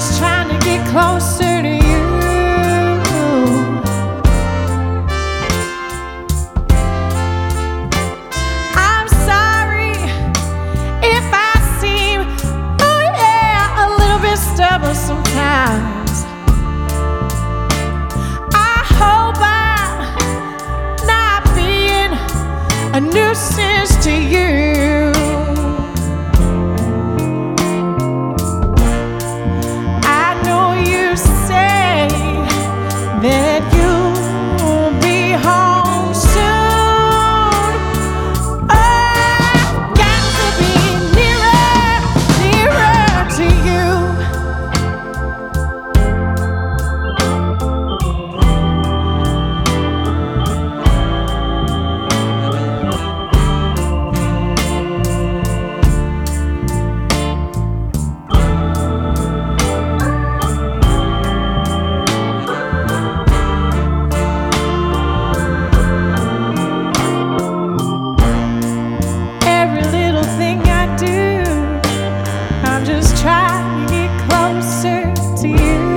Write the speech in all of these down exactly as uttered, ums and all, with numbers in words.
just trying to get closer to you. I'm sorry if I seem, oh yeah, a little bit stubborn sometimes. I hope I'm not being a nuisance to you. That you'll be home soon. Oh, I've got to be nearer, nearer to you. Trying to get closer to you.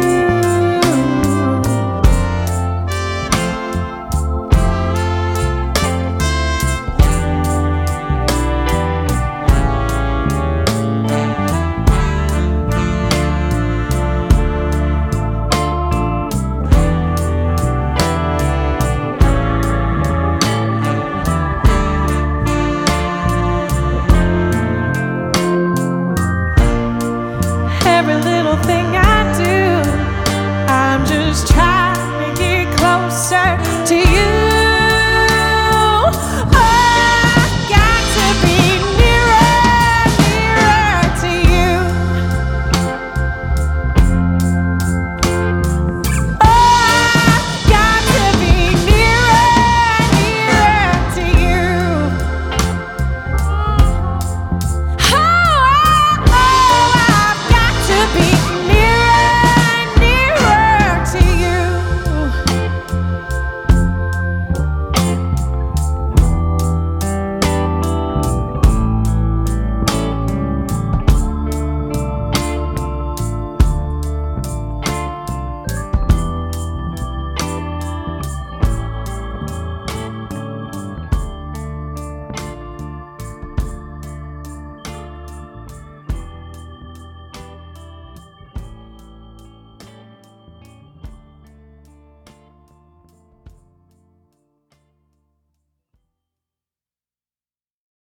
Every little thing I do, I'm just trying to get closer.